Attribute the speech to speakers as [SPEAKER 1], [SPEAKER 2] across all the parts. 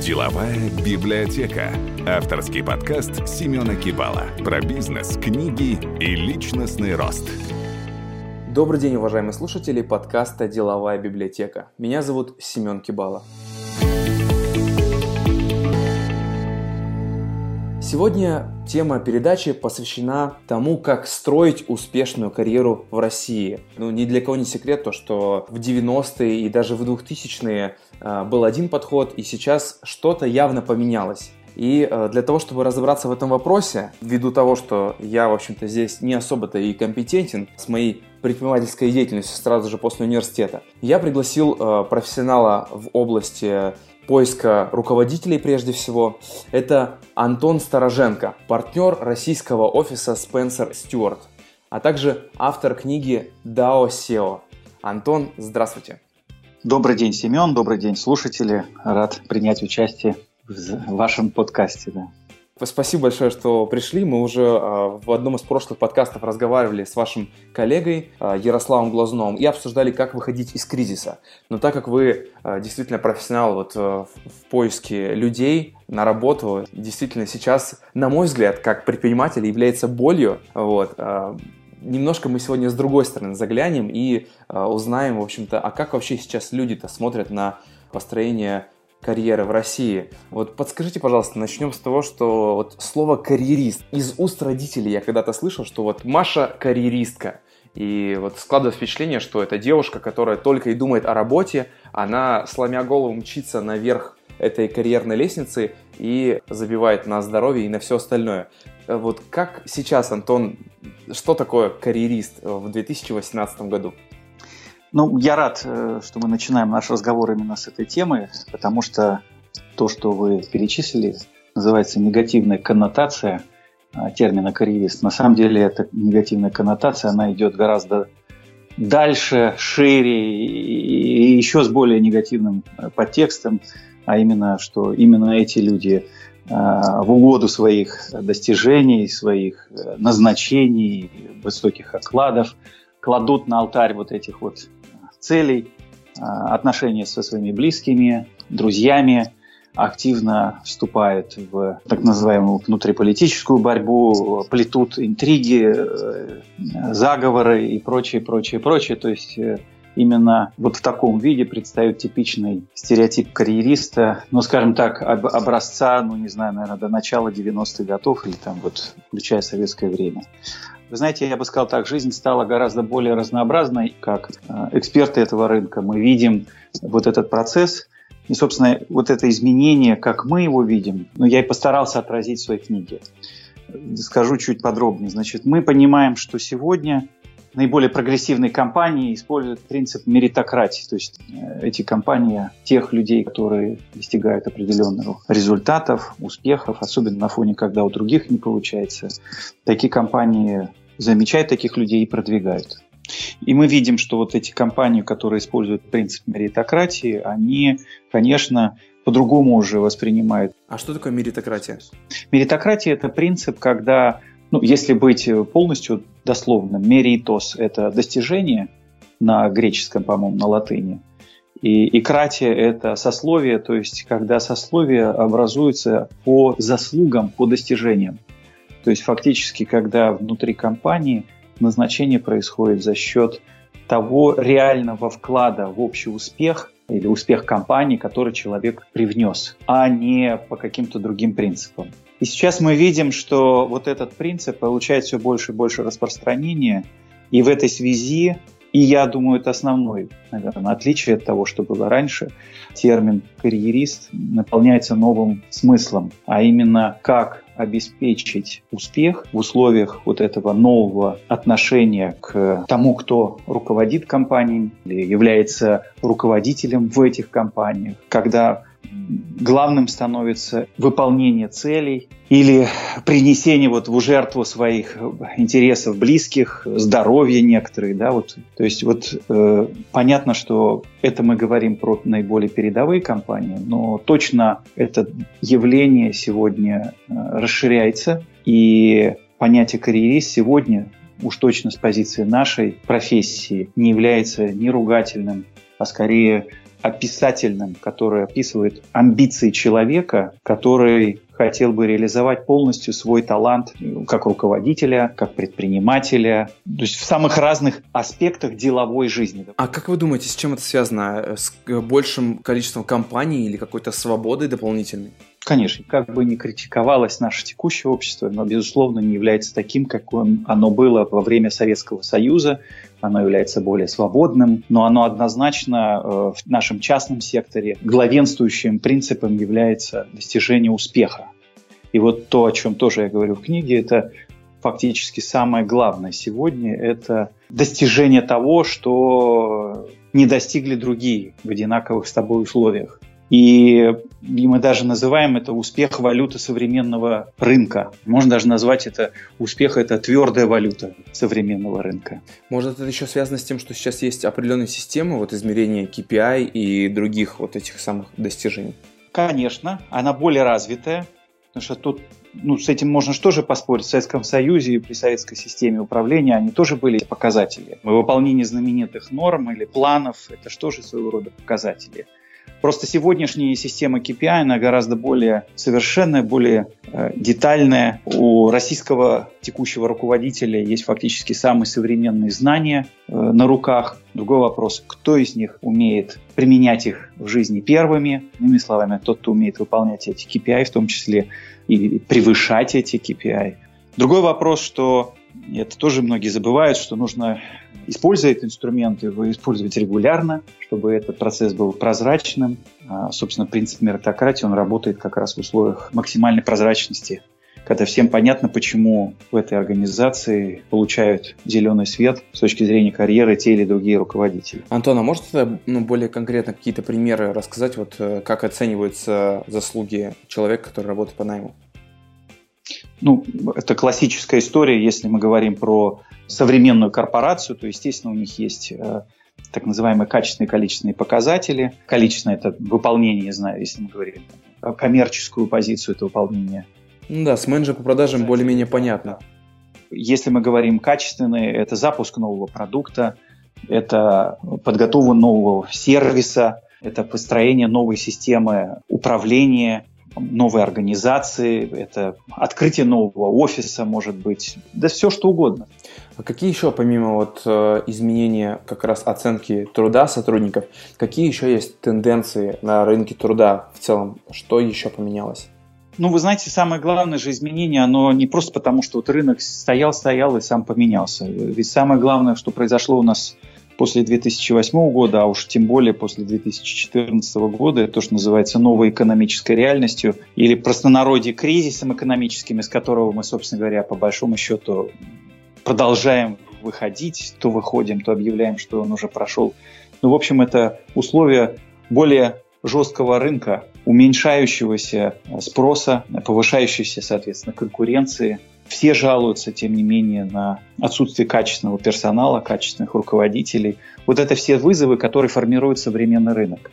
[SPEAKER 1] Деловая библиотека. Авторский подкаст Семена Кибала про бизнес, книги и личностный рост.
[SPEAKER 2] Добрый день, уважаемые слушатели подкаста «Деловая библиотека». Меня зовут Семен Кибала. Сегодня тема передачи посвящена тому, как строить успешную карьеру в России. Ни для кого не секрет то, что в 90-е и даже в 2000-е был один подход, и сейчас что-то явно поменялось. И для того, чтобы разобраться в этом вопросе, ввиду того, что я, в общем-то, здесь не особо-то и компетентен с моей предпринимательской деятельностью сразу же после университета, я пригласил профессионала в области поиска руководителей прежде всего. Это Антон Стороженко, партнер российского офиса Spencer Stuart, а также автор книги DAO SEO. Антон, здравствуйте.
[SPEAKER 3] Добрый день, Семен, добрый день, слушатели. Рад принять участие в вашем подкасте. Да.
[SPEAKER 2] Спасибо большое, что пришли. Мы уже в одном из прошлых подкастов разговаривали с вашим коллегой Ярославом Глазуновым и обсуждали, как выходить из кризиса. Но так как вы действительно профессионал в поиске людей на работу, действительно сейчас, на мой взгляд, как предприниматель является болью. Немножко мы сегодня с другой стороны заглянем и узнаем, в общем-то, а как вообще сейчас люди-то смотрят на построение карьеры в России. Подскажите, пожалуйста, начнем с того, что слово «карьерист». Из уст родителей я когда-то слышал, что Маша карьеристка. И складывается впечатление, что это девушка, которая только и думает о работе, она, сломя голову, мчится наверх этой карьерной лестницы и забивает на здоровье и на все остальное. Как сейчас, Антон, что такое карьерист в 2018 году?
[SPEAKER 3] Я рад, что мы начинаем наш разговор именно с этой темы, потому что то, что вы перечислили, называется негативная коннотация термина «карьерист». На самом деле эта негативная коннотация, она идет гораздо дальше, шире и еще с более негативным подтекстом, а именно, что именно эти люди в угоду своих достижений, своих назначений, высоких окладов кладут на алтарь этих целей, отношения со своими близкими, друзьями, активно вступают в так называемую внутриполитическую борьбу, плетут интриги, заговоры и прочее. То есть именно в таком виде предстает типичный стереотип карьериста, скажем так, образца, наверное, до начала 90-х годов или включая советское время. Вы знаете, я бы сказал так, жизнь стала гораздо более разнообразной. Как эксперты этого рынка мы видим этот процесс и, собственно, это изменение, как мы его видим, я и постарался отразить в своей книге. Скажу чуть подробнее. Мы понимаем, что сегодня наиболее прогрессивные компании используют принцип меритократии. То есть эти компании, тех людей, которые достигают определенных результатов, успехов, особенно на фоне, когда у других не получается, такие компании замечают таких людей и продвигают. И мы видим, что эти компании, которые используют принцип меритократии, они, конечно, по-другому уже воспринимают.
[SPEAKER 2] А что такое меритократия?
[SPEAKER 3] Меритократия – это принцип, когда, если быть полностью дословным, меритос – это достижение на греческом, по-моему, на латыни. И кратия – это сословие, то есть когда сословие образуется по заслугам, по достижениям. То есть фактически, когда внутри компании назначение происходит за счет того реального вклада в общий успех или успех компании, который человек привнес, а не по каким-то другим принципам. И сейчас мы видим, что этот принцип получает все больше и больше распространения, и в этой связи, и я думаю, это основное, наверное, отличие от того, что было раньше, термин «карьерист» наполняется новым смыслом, а именно как обеспечить успех в условиях этого нового отношения к тому, кто руководит компанией или является руководителем в этих компаниях, когда главным становится выполнение целей или принесение в жертву своих интересов близких, здоровья некоторые. То есть понятно, что это мы говорим про наиболее передовые компании, но точно это явление сегодня расширяется, и понятие карьерист сегодня уж точно с позиции нашей профессии не является ни ругательным, а скорее описательным, который описывает амбиции человека, который хотел бы реализовать полностью свой талант как руководителя, как предпринимателя, то есть в самых разных аспектах деловой жизни.
[SPEAKER 2] А как вы думаете, с чем это связано? С большим количеством компаний или какой-то свободой дополнительной?
[SPEAKER 3] Конечно, как бы ни критиковалось наше текущее общество, но, безусловно, не является таким, каким оно было во время Советского Союза. Оно является более свободным, но оно однозначно в нашем частном секторе главенствующим принципом является достижение успеха. И вот то, о чем тоже я говорю в книге, это фактически самое главное сегодня, это достижение того, что не достигли другие в одинаковых с тобой условиях. И мы даже называем это успех валюты современного рынка. Можно даже назвать это успех, это твердая валюта современного рынка.
[SPEAKER 2] Может, это еще связано с тем, что сейчас есть определенные системы измерения KPI и других этих самых достижений?
[SPEAKER 3] Конечно, она более развитая, потому что тут с этим можно тоже поспорить. В Советском Союзе и при советской системе управления они тоже были показатели. Выполнение знаменитых норм или планов – это же тоже своего рода показатели. Просто сегодняшняя система KPI, она гораздо более совершенная, более детальная. У российского текущего руководителя есть фактически самые современные знания на руках. Другой вопрос, кто из них умеет применять их в жизни первыми. Иными словами, тот, кто умеет выполнять эти KPI, в том числе и превышать эти KPI. Другой вопрос, что это тоже многие забывают, что нужно использовать инструменты, использовать регулярно, чтобы этот процесс был прозрачным. Собственно, принцип меритократии, он работает как раз в условиях максимальной прозрачности, когда всем понятно, почему в этой организации получают зеленый свет с точки зрения карьеры те или другие руководители.
[SPEAKER 2] Антон, а можете более конкретно какие-то примеры рассказать, как оцениваются заслуги человека, который работает по найму?
[SPEAKER 3] Это классическая история, если мы говорим про современную корпорацию, то, естественно, у них есть так называемые качественные и количественные показатели. Количественное – это выполнение, если мы говорим коммерческую позицию, это выполнение.
[SPEAKER 2] С менеджером по продажам более-менее понятно.
[SPEAKER 3] Если мы говорим качественные, это запуск нового продукта, это подготовка нового сервиса, это построение новой системы управления, новой организации, это открытие нового офиса, может быть, да все что угодно.
[SPEAKER 2] А какие еще, помимо изменения как раз оценки труда сотрудников, какие еще есть тенденции на рынке труда в целом? Что еще поменялось?
[SPEAKER 3] Вы знаете, самое главное же изменение, оно не просто потому, что рынок стоял и сам поменялся. Ведь самое главное, что произошло у нас после 2008 года, а уж тем более после 2014 года, это то, что называется новой экономической реальностью или простонародье кризисом экономическим, из которого мы, собственно говоря, по большому счету продолжаем выходить, то выходим, то объявляем, что он уже прошел. В общем, это условия более жесткого рынка, уменьшающегося спроса, повышающейся, соответственно, конкуренции. Все жалуются, тем не менее, на отсутствие качественного персонала, качественных руководителей. Это все вызовы, которые формирует современный рынок.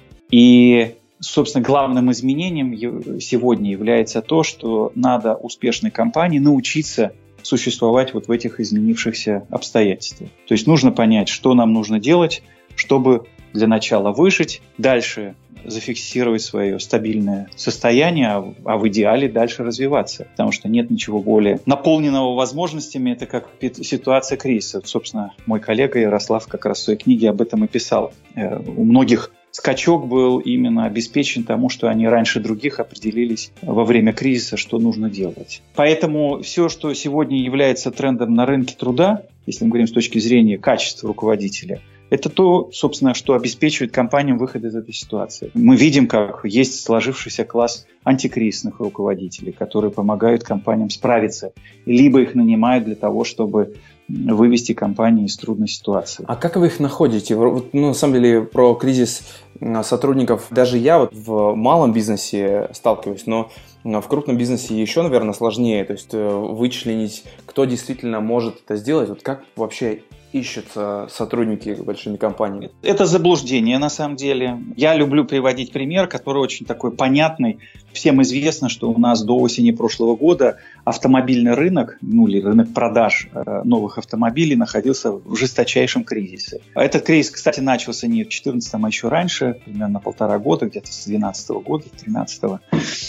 [SPEAKER 3] И, собственно, главным изменением сегодня является то, что надо успешной компании научиться существовать в этих изменившихся обстоятельствах. То есть нужно понять, что нам нужно делать, чтобы для начала выжить, дальше зафиксировать свое стабильное состояние, а в идеале дальше развиваться. Потому что нет ничего более наполненного возможностями, это как ситуация кризиса. Собственно, мой коллега Ярослав как раз в своей книге об этом и писал. У многих скачок был именно обеспечен тому, что они раньше других определились во время кризиса, что нужно делать. Поэтому все, что сегодня является трендом на рынке труда, если мы говорим с точки зрения качества руководителя, это то, собственно, что обеспечивает компаниям выход из этой ситуации. Мы видим, как есть сложившийся класс антикризисных руководителей, которые помогают компаниям справиться, либо их нанимают для того, чтобы вывести компании из трудной ситуации.
[SPEAKER 2] А как вы их находите? На самом деле, про кризис сотрудников даже я в малом бизнесе сталкиваюсь, но в крупном бизнесе еще, наверное, сложнее. То есть вычленить, кто действительно может это сделать. Как вообще ищутся сотрудники большими компаниями?
[SPEAKER 3] Это заблуждение, на самом деле. Я люблю приводить пример, который очень такой понятный. Всем известно, что у нас до осени прошлого года автомобильный рынок, или рынок продаж новых автомобилей находился в жесточайшем кризисе. Этот кризис, кстати, начался не в 2014, а еще раньше, примерно 1,5 года, где-то с 2012 года, 2013.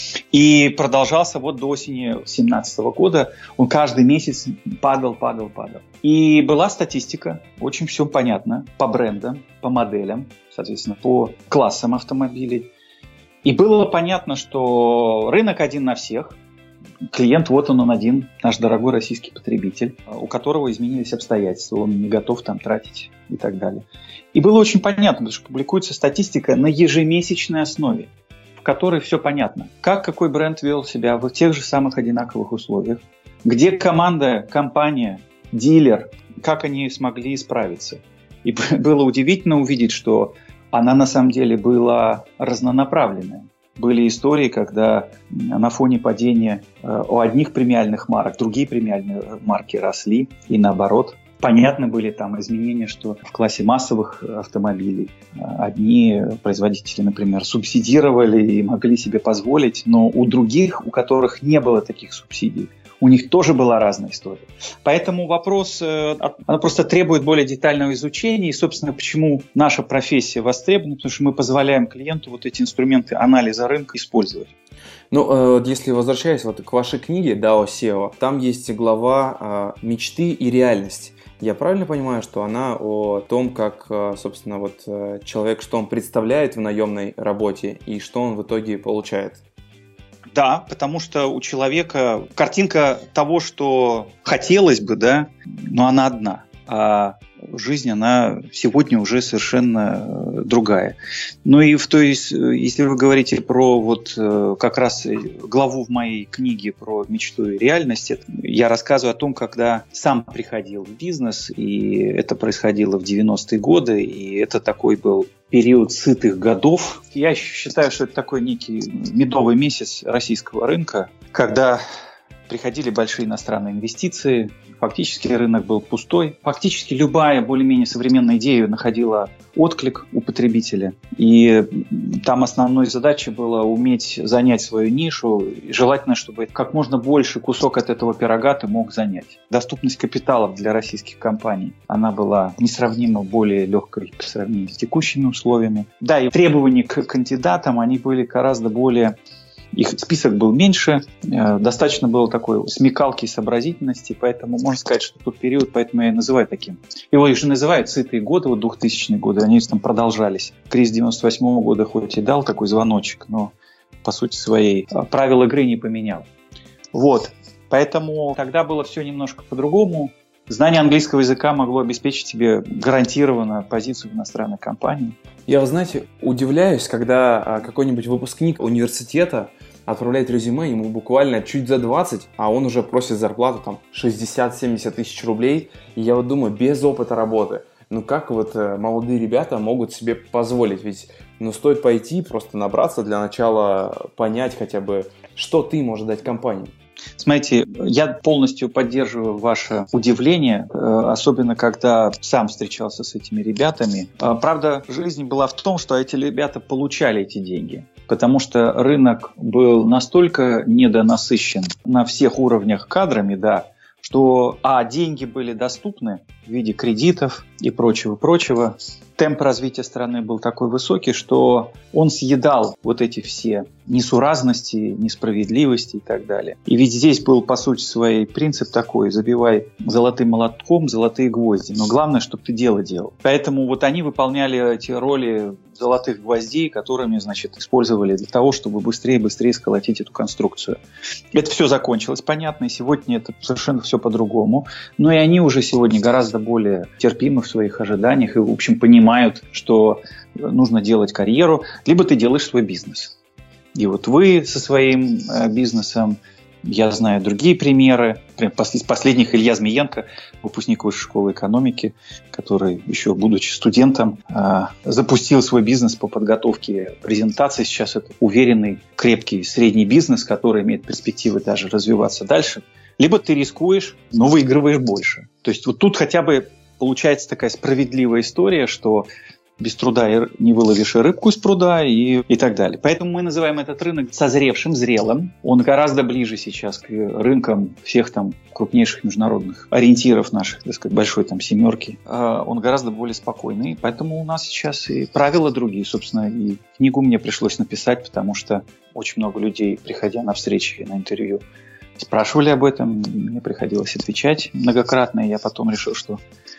[SPEAKER 3] И продолжался вот до осени 2017 года. Он каждый месяц падал. И была статистика, очень все понятно, по брендам, по моделям, соответственно, по классам автомобилей. И было понятно, что рынок один на всех. Клиент, вот он один, наш дорогой российский потребитель, у которого изменились обстоятельства, он не готов там тратить и так далее. И было очень понятно, потому что публикуется статистика на ежемесячной основе, в которой все понятно. Как какой бренд вел себя в тех же самых одинаковых условиях, где команда, компания, дилер, как они смогли справиться. И было удивительно увидеть, что она на самом деле была разнонаправленная. Были истории, когда на фоне падения у одних премиальных марок другие премиальные марки росли, и наоборот. Понятны были там изменения, что в классе массовых автомобилей одни производители, например, субсидировали и могли себе позволить, но у других, у которых не было таких субсидий, у них тоже была разная история. Поэтому вопрос, она просто требует более детального изучения. И, собственно, почему наша профессия востребована? Потому что мы позволяем клиенту вот эти инструменты анализа рынка использовать.
[SPEAKER 2] Ну, если возвращаясь вот к вашей книге DAO SEO, там есть глава «Мечты и реальность». Я правильно понимаю, что она о том, как, собственно, вот человек, что он представляет в наемной работе и что он в итоге получает?
[SPEAKER 3] Да, потому что у человека картинка того, что хотелось бы, да, но она одна. А жизнь, она сегодня уже совершенно другая. Ну и если вы говорите про вот как раз главу в моей книге про мечту и реальность, я рассказываю о том, когда сам приходил в бизнес, и это происходило в 90-е годы, и это такой был период сытых годов. Я считаю, что это такой некий медовый месяц российского рынка, когда приходили большие иностранные инвестиции, фактически рынок был пустой. Фактически любая более-менее современная идея находила отклик у потребителя. И там основной задачей было уметь занять свою нишу. И желательно, чтобы как можно больше кусок от этого пирога ты мог занять. Доступность капиталов для российских компаний, она была несравнимо более легкой по сравнению с текущими условиями. Да, и требования к кандидатам, они были гораздо более... Их список был меньше, достаточно было такой смекалки и сообразительности, поэтому можно сказать, что тот период, поэтому я и называю таким. Его еще называют сытые годы, вот 2000-е годы, они там продолжались. Кризис 98-го года хоть и дал такой звоночек, но по сути своей правил игры не поменял. Вот, поэтому тогда было все немножко по-другому. Знание английского языка могло обеспечить тебе гарантированно позицию в иностранной компании.
[SPEAKER 2] Я, вы знаете, удивляюсь, когда какой-нибудь выпускник университета отправляет резюме, ему буквально чуть за 20, а он уже просит зарплату там 60-70 тысяч рублей. И я вот думаю, без опыта работы, ну как вот молодые ребята могут себе позволить? Ведь стоит пойти, просто набраться для начала, понять хотя бы, что ты можешь дать компании.
[SPEAKER 3] Смотрите, я полностью поддерживаю ваше удивление, особенно когда сам встречался с этими ребятами. Правда, жизнь была в том, что эти ребята получали эти деньги, потому что рынок был настолько недонасыщен на всех уровнях кадрами, да, что деньги были доступны в виде кредитов и прочего. Темп развития страны был такой высокий, что он съедал вот эти все несуразности, несправедливости и так далее. И ведь здесь был, по сути своей, принцип такой: забивай золотым молотком золотые гвозди. Но главное, чтобы ты дело делал. Поэтому вот они выполняли эти роли золотых гвоздей, которыми, значит, использовали для того, чтобы быстрее сколотить эту конструкцию. Это все закончилось, понятно, и сегодня это совершенно все по-другому. Но и они уже сегодня гораздо более терпимы в своих ожиданиях и, в общем, понимают, что нужно делать карьеру, либо ты делаешь свой бизнес. И вот вы со своим бизнесом, я знаю другие примеры. Из последних Илья Змеенко, выпускник Высшей школы экономики, который еще будучи студентом запустил свой бизнес по подготовке презентаций. Сейчас это уверенный, крепкий средний бизнес, который имеет перспективы даже развиваться дальше. Либо ты рискуешь, но выигрываешь больше. То есть вот тут хотя бы получается такая справедливая история, что без труда не выловишь и рыбку из пруда и так далее. Поэтому мы называем этот рынок созревшим, зрелым. Он гораздо ближе сейчас к рынкам всех там крупнейших международных ориентиров наших, так сказать, большой там семерки. Он гораздо более спокойный. Поэтому у нас сейчас и правила другие. Собственно, и книгу мне пришлось написать, потому что очень много людей, приходя на встречи и на интервью, спрашивали об этом, мне приходилось отвечать многократно, и я потом решил, что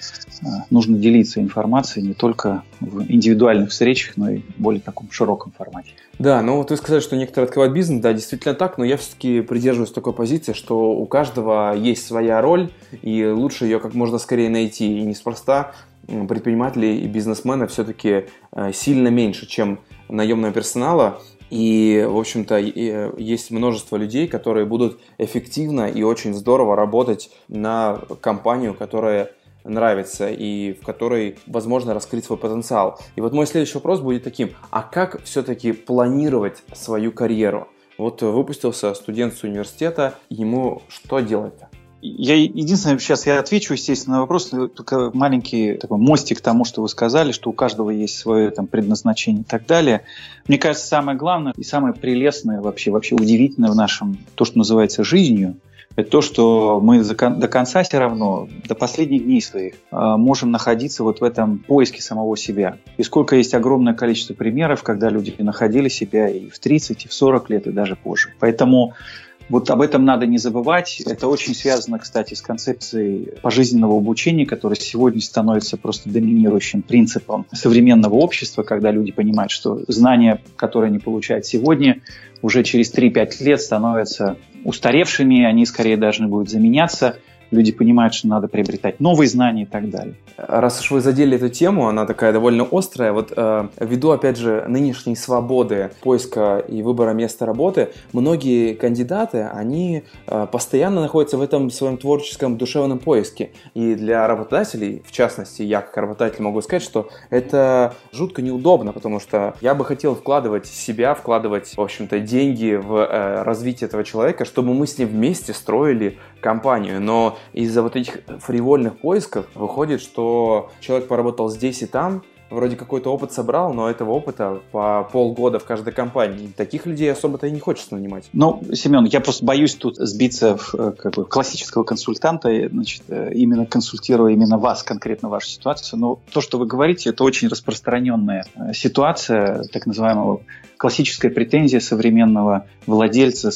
[SPEAKER 3] нужно делиться информацией не только в индивидуальных встречах, но и в более таком широком формате.
[SPEAKER 2] Да, ну вот вы сказали, что некоторые открывают бизнес, да, действительно так, но я все-таки придерживаюсь такой позиции, что у каждого есть своя роль, и лучше ее как можно скорее найти, и неспроста предпринимателей и бизнесмены все-таки сильно меньше, чем наемного персонала. И, в общем-то, есть множество людей, которые будут эффективно и очень здорово работать на компанию, которая нравится и в которой возможно раскрыть свой потенциал. И вот мой следующий вопрос будет таким: а как все-таки планировать свою карьеру? Вот выпустился студент с университета, ему что делать-то?
[SPEAKER 3] Единственное, сейчас я отвечу, естественно, на вопрос, только маленький такой мостик к тому, что вы сказали, что у каждого есть свое там предназначение и так далее. Мне кажется, самое главное и самое прелестное, вообще удивительное в нашем, то, что называется жизнью, это то, что мы до конца все равно, до последних дней своих, можем находиться вот в этом поиске самого себя. И сколько есть огромное количество примеров, когда люди находили себя и в 30, и в 40 лет, и даже позже. Поэтому вот об этом надо не забывать. Это очень связано, кстати, с концепцией пожизненного обучения, которая сегодня становится просто доминирующим принципом современного общества, когда люди понимают, что знания, которые они получают сегодня, уже через 3-5 лет становятся устаревшими, они скорее должны будут заменяться. Люди понимают, что надо приобретать новые знания и так далее.
[SPEAKER 2] Раз уж вы задели эту тему, она такая довольно острая, вот ввиду, опять же, нынешней свободы поиска и выбора места работы, многие кандидаты, они постоянно находятся в этом своем творческом душевном поиске. И для работодателей, в частности, я как работодатель могу сказать, что это жутко неудобно, потому что я бы хотел вкладывать себя, вкладывать, в общем-то, деньги в развитие этого человека, чтобы мы с ним вместе строили компанию. Но из-за вот этих фривольных поисков выходит, что человек поработал здесь и там, вроде какой-то опыт собрал, но этого опыта по полгода в каждой компании. Таких людей особо-то и не хочется нанимать.
[SPEAKER 3] Ну, Семен, я просто боюсь тут сбиться в классического консультанта, значит, именно консультируя именно вас, конкретно вашу ситуацию. Но то, что вы говорите, это очень распространенная ситуация, так называемого классическая претензия современного владельца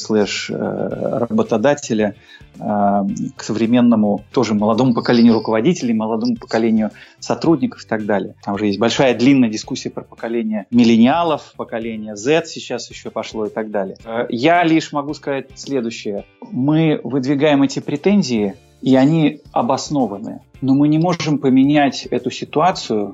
[SPEAKER 3] /работодателя к современному тоже молодому поколению руководителей, молодому поколению сотрудников и так далее. Там уже есть большая длинная дискуссия про поколение миллениалов, поколение Z сейчас еще пошло и так далее. Я лишь могу сказать следующее. Мы выдвигаем эти претензии, и они обоснованы. Но мы не можем поменять эту ситуацию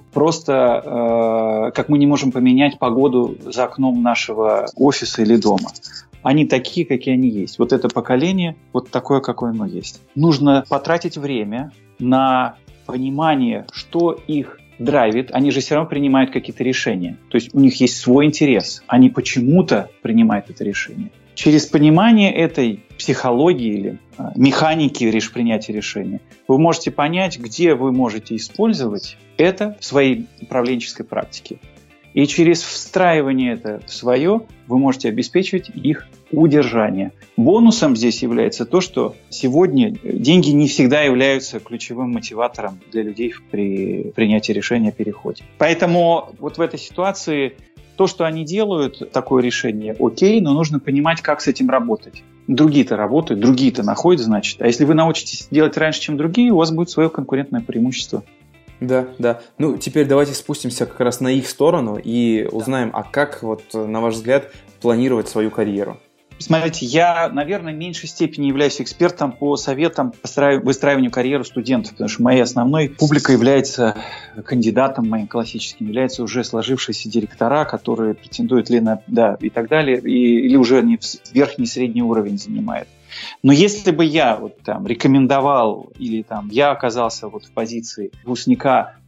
[SPEAKER 3] просто, как мы не можем поменять погоду за окном нашего офиса или дома. Они такие, какие они есть. Вот это поколение, вот такое, какое оно есть. Нужно потратить время на понимание, что их драйвит. Они же все равно принимают какие-то решения. То есть у них есть свой интерес. Они почему-то принимают это решение. Через понимание этой психологии или механики принятия решения вы можете понять, где вы можете использовать это в своей управленческой практике. И через встраивание это в свое вы можете обеспечивать их удержание. Бонусом здесь является то, что сегодня деньги не всегда являются ключевым мотиватором для людей при принятии решения о переходе. Поэтому вот в этой ситуации то, что они делают, такое решение окей, но нужно понимать, как с этим работать. Другие-то работают, другие-то находят, значит. А если вы научитесь делать раньше, чем другие, у вас будет свое конкурентное преимущество.
[SPEAKER 2] Да, да. Ну, теперь давайте спустимся как раз на их сторону и узнаем, а как, вот, на ваш взгляд, планировать свою карьеру?
[SPEAKER 3] Смотрите, я, наверное, в меньшей степени являюсь экспертом по советам по выстраиванию карьеры студентов, потому что моей основной публикой является кандидатом моим классическим, являются уже сложившиеся директора, которые претендуют ли на, да, и так далее, или уже не верхний средний уровень занимает. Но если бы я вот, там, рекомендовал или там, я оказался вот в позиции выпускника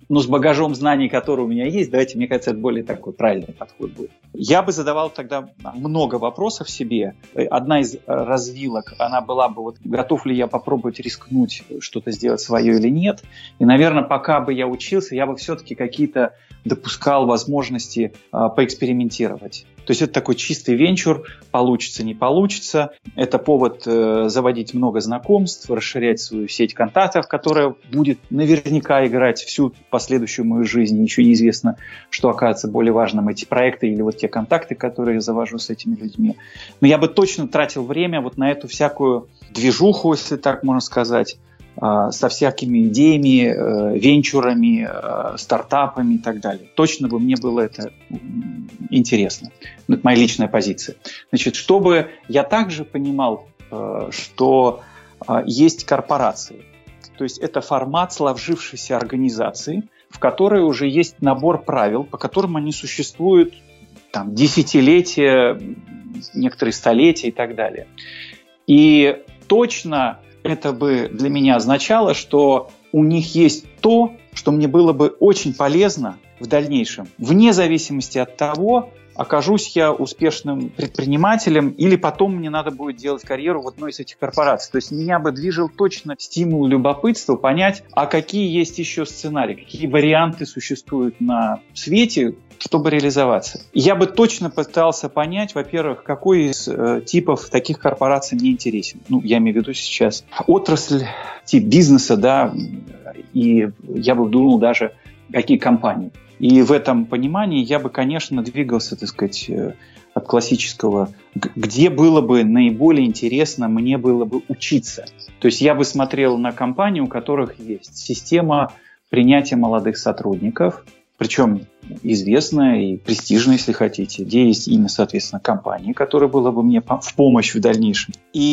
[SPEAKER 3] но с багажом знаний, который у меня есть, давайте, мне кажется, это более такой правильный подход будет. Я бы задавал тогда много вопросов себе. Одна из развилок, она была бы, вот, готов ли я попробовать рискнуть, что-то сделать свое или нет. И, наверное, пока бы я учился, я бы все-таки какие-то допускал возможности поэкспериментировать. То есть это такой чистый венчур, получится, не получится. Это повод заводить много знакомств, расширять свою сеть контактов, которая будет наверняка играть всю последующую мою жизнь. Еще неизвестно, что окажется более важным, эти проекты или вот те контакты, которые я завожу с этими людьми. Но я бы точно тратил время вот на эту всякую движуху, если так можно сказать, со всякими идеями, венчурами, стартапами и так далее. Точно бы мне было это интересно. Это моя личная позиция. Значит, чтобы я также понимал, что есть корпорации. То есть это формат сложившейся организации, в которой уже есть набор правил, по которым они существуют там, десятилетия, некоторые столетия и так далее. И точно это бы для меня означало, что у них есть то, что мне было бы очень полезно в дальнейшем, вне зависимости от того, окажусь я успешным предпринимателем или потом мне надо будет делать карьеру в одной из этих корпораций. То есть меня бы движил точно стимул любопытства понять, а какие есть еще сценарии, какие варианты существуют на свете, чтобы реализоваться. Я бы точно пытался понять, во-первых, какой из типов таких корпораций мне интересен. Ну, я имею в виду сейчас отрасль, тип бизнеса, да, и я бы думал даже, какие компании. И в этом понимании я бы, конечно, двигался, так сказать, от классического, где было бы наиболее интересно мне было бы учиться. То есть я бы смотрел на компании, у которых есть система принятия молодых сотрудников, причем известная и престижная, если хотите, где есть имя, соответственно, компании, которая была бы мне в помощь в дальнейшем.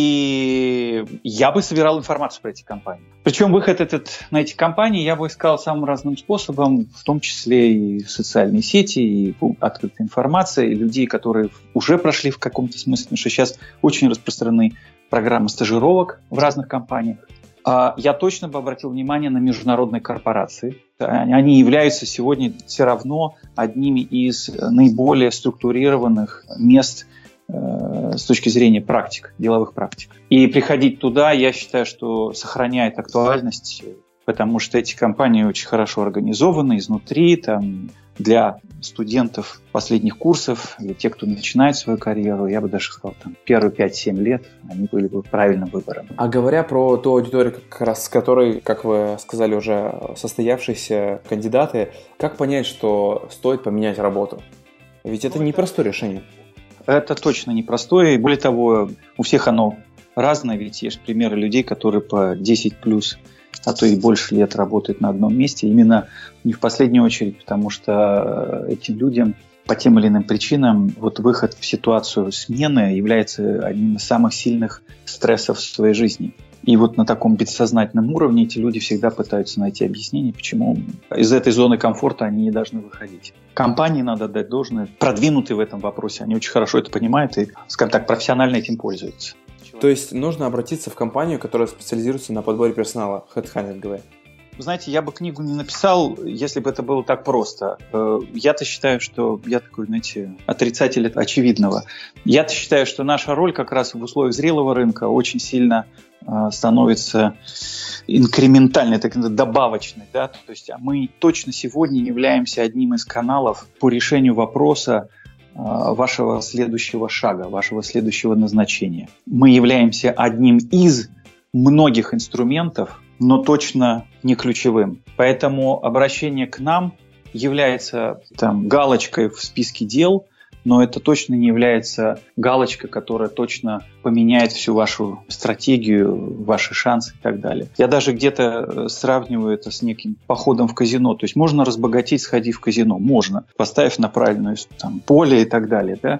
[SPEAKER 3] И я бы собирал информацию про эти компании. Причем выход на эти компании я бы искал самым разным способом, в том числе и социальные сети, и открытая информация, и людей, которые уже прошли в каком-то смысле, потому что сейчас очень распространены программы стажировок в разных компаниях. Я точно бы обратил внимание на международные корпорации. Они являются сегодня все равно одними из наиболее структурированных мест с точки зрения практик, деловых практик. И приходить туда, я считаю, что сохраняет актуальность, потому что эти компании очень хорошо организованы изнутри, там, для студентов последних курсов, или тех, кто начинает свою карьеру, я бы даже сказал, там, первые 5-7 лет они были бы правильным выбором.
[SPEAKER 2] А говоря про ту аудиторию, как раз с которой, как вы сказали, уже состоявшиеся кандидаты, как понять, что стоит поменять работу? Ведь это непростое решение.
[SPEAKER 3] Это точно непростое, и более того, у всех оно разное, ведь есть примеры людей, которые по 10+, а то и больше лет работают на одном месте, именно не в последнюю очередь, потому что этим людям по тем или иным причинам вот выход в ситуацию смены является одним из самых сильных стрессов в своей жизни. И вот на таком бессознательном уровне эти люди всегда пытаются найти объяснение, почему из этой зоны комфорта они не должны выходить. Компании, надо дать должное, продвинутые в этом вопросе, они очень хорошо это понимают и, скажем так, профессионально этим пользуются.
[SPEAKER 2] То есть нужно обратиться в компанию, которая специализируется на подборе персонала, хедхантинговая.
[SPEAKER 3] Вы знаете, я бы книгу не написал, если бы это было так просто. Я-то считаю, что я такой, знаете, отрицатель очевидного. Я-то считаю, что наша роль как раз в условиях зрелого рынка очень сильно становится инкрементальной, так добавочной. Да? То есть мы точно сегодня являемся одним из каналов по решению вопроса вашего следующего шага, вашего следующего назначения. Мы являемся одним из многих инструментов, но точно не ключевым. Поэтому обращение к нам является там, галочкой в списке дел, но это точно не является галочкой, которая точно поменяет всю вашу стратегию, ваши шансы и так далее. Я даже где-то сравниваю это с неким походом в казино. То есть можно разбогатеть, сходив в казино. Можно, поставив на правильное там, поле и так далее. Да?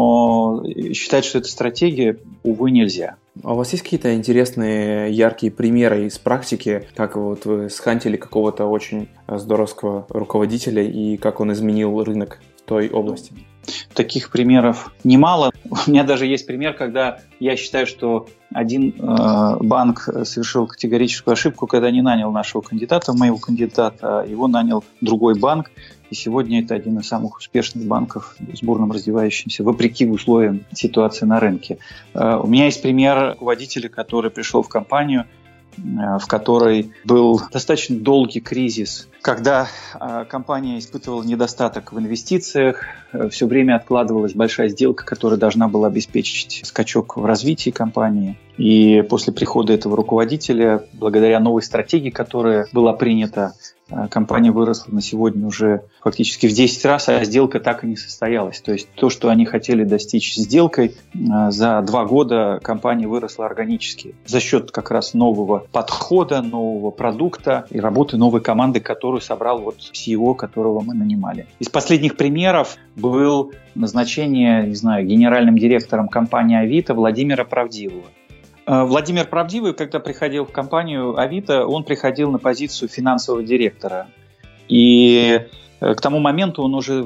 [SPEAKER 3] Но считать, что это стратегия, увы, нельзя.
[SPEAKER 2] А у вас есть какие-то интересные, яркие примеры из практики, как вот вы схантили какого-то очень здоровского руководителя и как он изменил рынок той области?
[SPEAKER 3] Таких примеров немало. У меня даже есть пример, когда я считаю, что один банк совершил категорическую ошибку, когда не нанял нашего кандидата, моего кандидата, а его нанял другой банк. И сегодня это один из самых успешных банков с бурным развивающимся, вопреки условиям ситуации на рынке. У меня есть пример руководителя, который пришел в компанию, в которой был достаточно долгий кризис, когда компания испытывала недостаток в инвестициях, все время откладывалась большая сделка, которая должна была обеспечить скачок в развитии компании. И после прихода этого руководителя, благодаря новой стратегии, которая была принята, компания выросла на сегодня уже фактически в 10 раз, а сделка так и не состоялась. То есть то, что они хотели достичь сделкой, за 2 года компания выросла органически за счет как раз нового подхода, нового продукта и работы новой команды, которую собрал вот CEO, которого мы нанимали. Из последних примеров был назначение, генеральным директором компании Авито Владимира Правдивого. Владимир Правдивый, когда приходил в компанию Авито, он приходил на позицию финансового директора. И к тому моменту он уже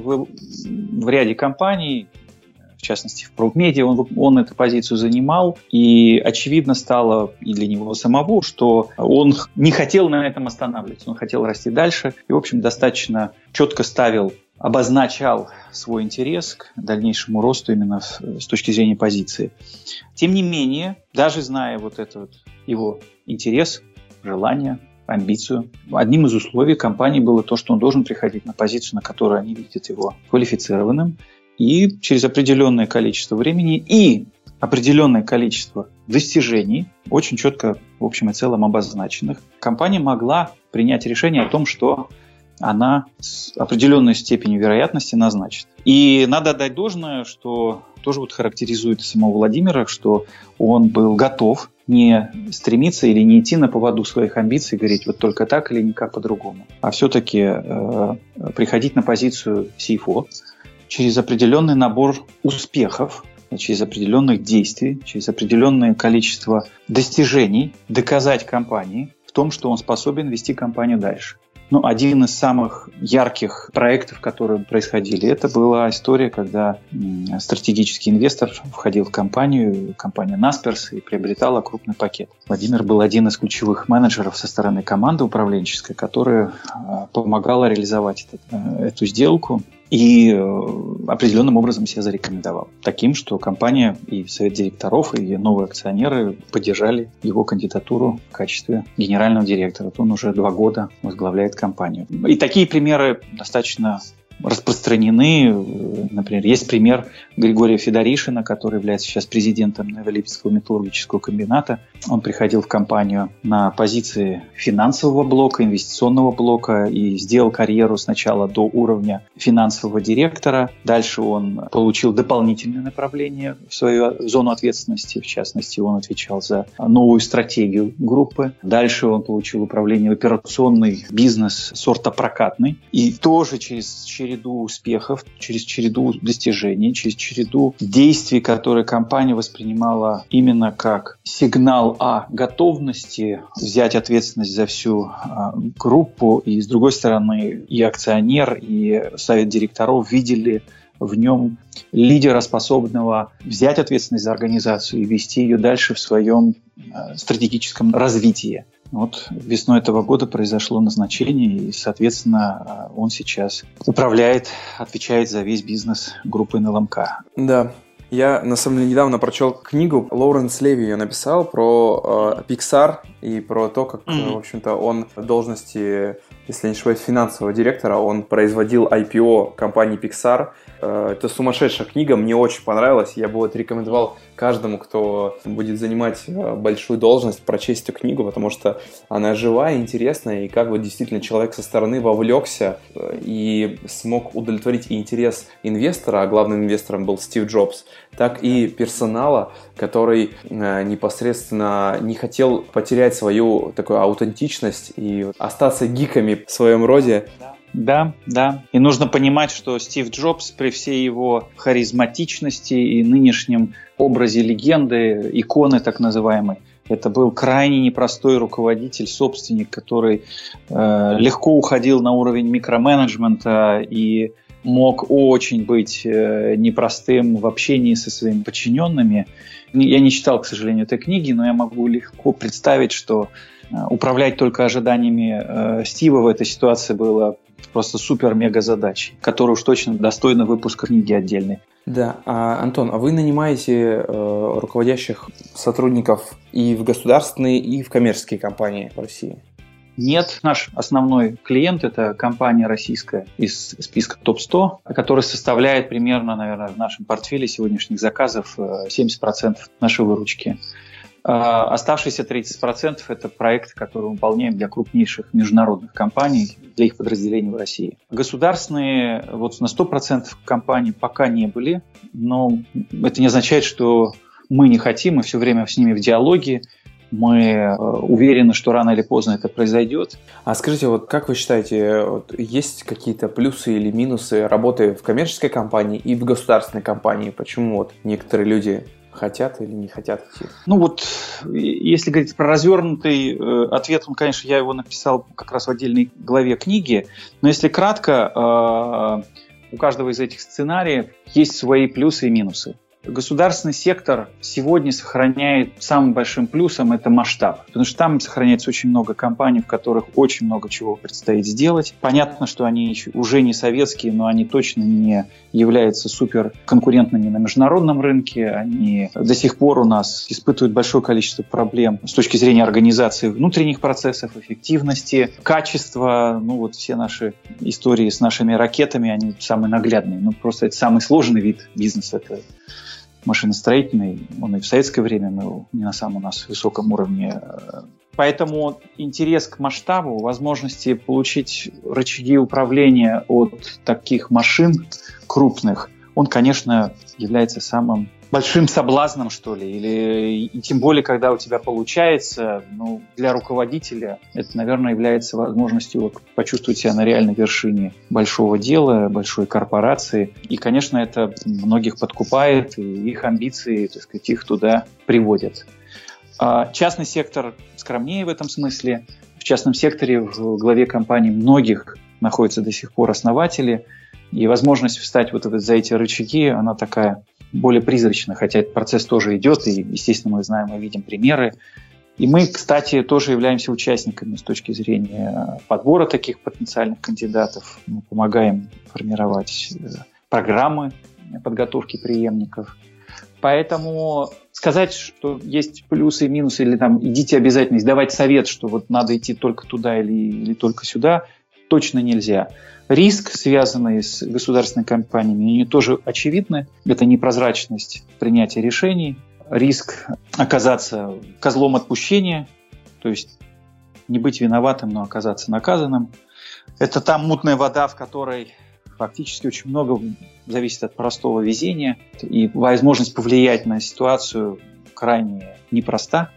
[SPEAKER 3] в ряде компаний, в частности в ProMedia, он эту позицию занимал. И очевидно стало и для него самого, что он не хотел на этом останавливаться, он хотел расти дальше. И, в общем, достаточно четко обозначал свой интерес к дальнейшему росту именно с точки зрения позиции. Тем не менее, даже зная вот этот его интерес, желание, амбицию, одним из условий компании было то, что он должен приходить на позицию, на которую они видят его квалифицированным, и через определенное количество времени и определенное количество достижений, очень четко, в общем и целом обозначенных, компания могла принять решение о том, что она с определенной степенью вероятности назначит. И надо отдать должное, что тоже вот характеризует самого Владимира, что он был готов не стремиться или не идти на поводу своих амбиций, говорить вот только так или никак по-другому, а все-таки приходить на позицию CFO через определенный набор успехов, через определенных действий, через определенное количество достижений доказать компании в том, что он способен вести компанию дальше. Один из самых ярких проектов, которые происходили, это была история, когда стратегический инвестор входил в компания Naspers и приобретала крупный пакет. Владимир был один из ключевых менеджеров со стороны команды управленческой, которая помогала реализовать эту сделку и определенным образом себя зарекомендовал. Таким, что компания и совет директоров, и новые акционеры поддержали его кандидатуру в качестве генерального директора. Он уже 2 года возглавляет компанию. И такие примеры достаточно распространены. Например, есть пример Григория Федоришина, который является сейчас президентом Новолипецкого металлургического комбината. Он приходил в компанию на позиции финансового блока, инвестиционного блока и сделал карьеру сначала до уровня финансового директора. Дальше он получил дополнительное направление в свою зону ответственности. В частности, он отвечал за новую стратегию группы. Дальше он получил управление операционный бизнес сортопрокатный. И тоже через череду успехов, через череду достижений, через череду действий, которые компания воспринимала именно как сигнал о готовности взять ответственность за всю группу. И, с другой стороны, и акционер, и совет директоров видели в нем лидера, способного взять ответственность за организацию и вести ее дальше в своем стратегическом развитии. Вот весной этого года произошло назначение, и, соответственно, он сейчас отвечает за весь бизнес группы НЛМК.
[SPEAKER 2] Да. Я, на самом деле, недавно прочел книгу, Лоуренс Леви ее написал, про Pixar и про то, как, в общем-то, он в должности, если не ошибаюсь, финансового директора, он производил IPO компании Pixar. Это сумасшедшая книга, мне очень понравилась. Я бы рекомендовал каждому, кто будет занимать большую должность, прочесть эту книгу, потому что она живая, интересная, и как действительно человек со стороны вовлекся и смог удовлетворить и интерес инвестора, а главным инвестором был Стив Джобс, так и персонала, который непосредственно не хотел потерять свою такую аутентичность и остаться гиками в своем роде.
[SPEAKER 3] Да. И нужно понимать, что Стив Джобс при всей его харизматичности и нынешнем образе легенды, иконы так называемой, Это был крайне непростой руководитель, собственник, который легко уходил на уровень микроменеджмента и мог очень быть непростым в общении со своими подчиненными. Я не читал, к сожалению, этой книги, но я могу легко представить, что управлять только ожиданиями Стива в этой ситуации было просто супер-мега задачей, которая уж точно достойна выпуска книги отдельной.
[SPEAKER 2] Да, Антон, а вы нанимаете руководящих сотрудников и в государственные, и в коммерческие компании в России?
[SPEAKER 3] Нет, наш основной клиент – это компания российская из списка ТОП-100, которая составляет примерно, наверное, в нашем портфеле сегодняшних заказов 70% нашей выручки. Оставшиеся 30% – это проекты, которые мы выполняем для крупнейших международных компаний, для их подразделений в России. Государственные вот на 100% компаний пока не были, но это не означает, что мы не хотим, мы все время с ними в диалоге. Мы уверены, что рано или поздно это произойдет.
[SPEAKER 2] А скажите, вот как вы считаете, есть какие-то плюсы или минусы работы в коммерческой компании и в государственной компании? Почему вот некоторые люди хотят или не хотят идти?
[SPEAKER 3] Ну вот, если говорить про развернутый ответ, конечно, я его написал как раз в отдельной главе книги, но если кратко, у каждого из этих сценариев есть свои плюсы и минусы. Государственный сектор сегодня сохраняет самым большим плюсом это масштаб, потому что там сохраняется очень много компаний, в которых очень много чего предстоит сделать. Понятно, что они уже не советские, но они точно не являются суперконкурентными на международном рынке. Они до сих пор у нас испытывают большое количество проблем с точки зрения организации внутренних процессов, эффективности, качества. Ну вот все наши истории с нашими ракетами, они самые наглядные. Ну просто это самый сложный вид бизнеса. Это машиностроительный, он и в советское время был не на самом у нас высоком уровне. Поэтому интерес к масштабу, возможности получить рычаги управления от таких машин крупных, он, конечно, является самым большим соблазном, что ли, и тем более, когда у тебя получается, ну, для руководителя это, наверное, является возможностью почувствовать себя на реальной вершине большого дела, большой корпорации. И, конечно, это многих подкупает, и их амбиции, так сказать, их туда приводят. Частный сектор скромнее в этом смысле. В частном секторе в главе компании многих находятся до сих пор основатели, и возможность встать вот за эти рычаги, она такая более призрачно, хотя этот процесс тоже идет, и, естественно, мы знаем и видим примеры. И мы, кстати, тоже являемся участниками с точки зрения подбора таких потенциальных кандидатов. Мы помогаем формировать программы подготовки преемников. Поэтому сказать, что есть плюсы и минусы, или там идите обязательно, давать совет, что вот надо идти только туда или только сюда, точно нельзя. Риск, связанный с государственными компаниями, они тоже очевидны. Это непрозрачность принятия решений, риск оказаться козлом отпущения, то есть не быть виноватым, но оказаться наказанным. Это та мутная вода, в которой фактически очень много зависит от простого везения, и возможность повлиять на ситуацию крайне непроста.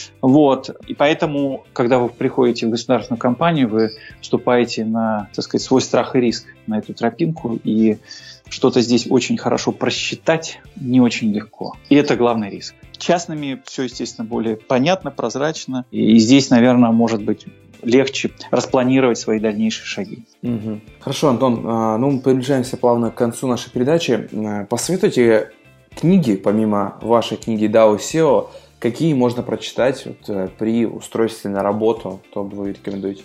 [SPEAKER 3] Вот. И поэтому, когда вы приходите в государственную компанию, вы вступаете на, так сказать, свой страх и риск на эту тропинку, и что-то здесь очень хорошо просчитать не очень легко. И это главный риск. Частными все, естественно, более понятно, прозрачно, и здесь, наверное, может быть легче распланировать свои дальнейшие шаги.
[SPEAKER 2] Угу. Хорошо, Антон, ну мы приближаемся плавно к концу нашей передачи. Посоветуйте книги, помимо вашей книги DAO SEO, какие можно прочитать при устройстве на работу, что вы рекомендуете?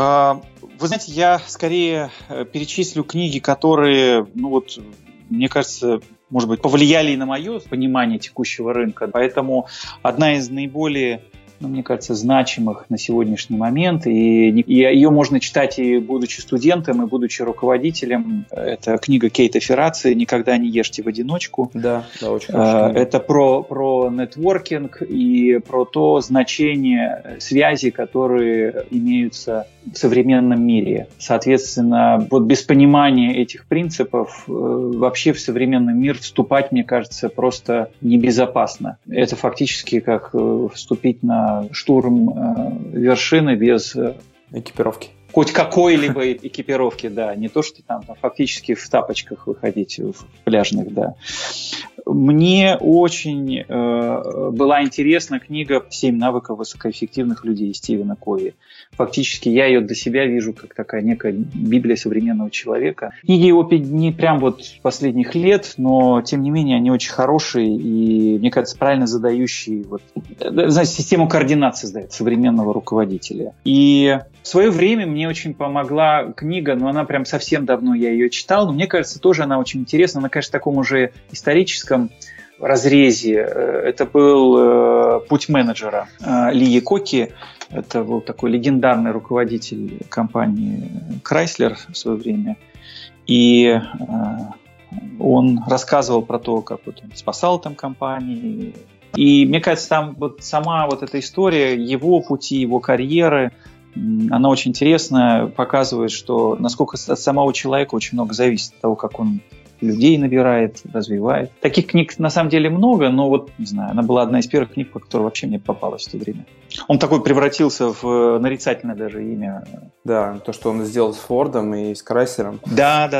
[SPEAKER 3] Вы знаете, я скорее перечислю книги, которые, ну вот, мне кажется, может быть, повлияли и на мое понимание текущего рынка. Поэтому одна из наиболее, мне кажется, значимых на сегодняшний момент, и ее можно читать и будучи студентом, и будучи руководителем. Это книга Кейта Ферраци «Никогда не ешьте в одиночку».
[SPEAKER 2] Да, очень хорошая книга.
[SPEAKER 3] Это про нетворкинг и про то значение связей, которые имеются в современном мире. Соответственно, вот без понимания этих принципов вообще в современный мир вступать, мне кажется, просто небезопасно. Это фактически как вступить на штурм вершины без
[SPEAKER 2] экипировки.
[SPEAKER 3] хоть какой-либо экипировки, да, не то, что там фактически в тапочках выходить, в пляжных, да. Мне очень была интересна книга «7 навыков высокоэффективных людей» Стивена Кови. Фактически я ее для себя вижу как такая некая Библия современного человека. Книги его не прям вот последних лет, но тем не менее они очень хорошие и, мне кажется, правильно задающие, вот, знаете, систему координат создает современного руководителя. И в свое время мне очень помогла книга, но она прям совсем давно я ее читал, но мне кажется, тоже она очень интересна. Она, конечно, в таком уже историческом разрезе. Это был «Путь менеджера» Ли Якоки. Это был такой легендарный руководитель компании Chrysler в свое время. И он рассказывал про то, как вот он спасал там компании. И мне кажется, там вот сама вот эта история его пути, его карьеры, она очень интересная, показывает, что насколько от самого человека очень много зависит от того, как он людей набирает, развивает. Таких книг на самом деле много, но вот, не знаю, она была одна из первых книг, по которой вообще мне попалась в то время. Он такой превратился в нарицательное даже имя.
[SPEAKER 2] Да, то, что он сделал с Фордом и с Крайслером.
[SPEAKER 3] Да.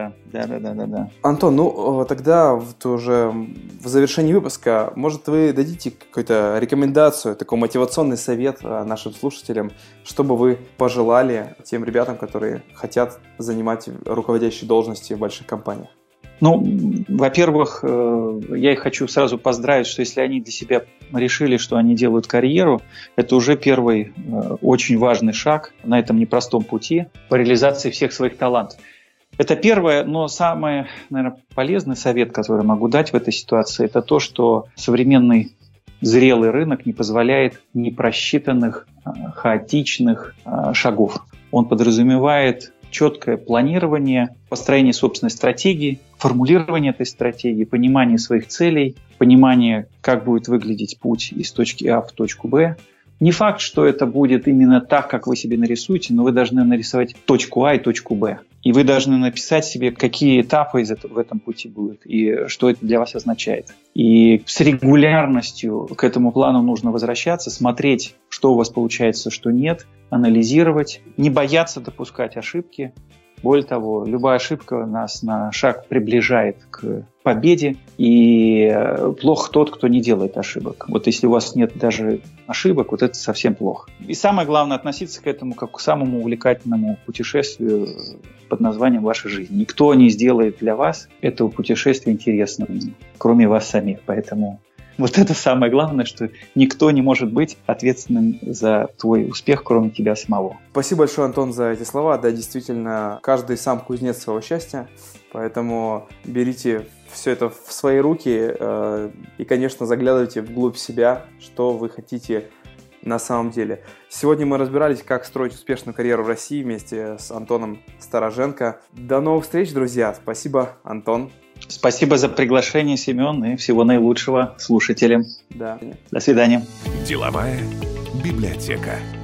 [SPEAKER 2] Антон, ну тогда уже в завершении выпуска, может, вы дадите какую-то рекомендацию, такой мотивационный совет нашим слушателям, что бы вы пожелали тем ребятам, которые хотят занимать руководящие должности в больших компаниях?
[SPEAKER 3] Ну, во-первых, я их хочу сразу поздравить, что если они для себя решили, что они делают карьеру, это уже первый очень важный шаг на этом непростом пути по реализации всех своих талантов. Это первое, но самый, наверное, полезный совет, который могу дать в этой ситуации, это то, что современный зрелый рынок не позволяет непросчитанных, хаотичных шагов. Он подразумевает четкое планирование, построение собственной стратегии, формулирование этой стратегии, понимание своих целей, понимание, как будет выглядеть путь из точки А в точку Б. Не факт, что это будет именно так, как вы себе нарисуете, но вы должны нарисовать точку А и точку Б. И вы должны написать себе, какие этапы в этом пути будут и что это для вас означает. И с регулярностью к этому плану нужно возвращаться, смотреть, что у вас получается, что нет, анализировать, не бояться допускать ошибки. Более того, любая ошибка нас на шаг приближает к победе, и плох тот, кто не делает ошибок. Вот если у вас нет даже ошибок, вот это совсем плохо. И самое главное, относиться к этому как к самому увлекательному путешествию под названием «Ваша жизнь». Никто не сделает для вас этого путешествия интересным, кроме вас самих. Поэтому вот это самое главное, что никто не может быть ответственным за твой успех, кроме тебя самого.
[SPEAKER 2] Спасибо большое, Антон, за эти слова. Да, действительно, каждый сам кузнец своего счастья, поэтому берите все это в свои руки и, конечно, заглядывайте вглубь себя, что вы хотите на самом деле. Сегодня мы разбирались, как строить успешную карьеру в России вместе с Антоном Староженко. До новых встреч, друзья. Спасибо, Антон.
[SPEAKER 3] Спасибо за приглашение, Семен, и всего наилучшего слушателям.
[SPEAKER 2] Да.
[SPEAKER 3] До свидания.
[SPEAKER 1] Деловая библиотека.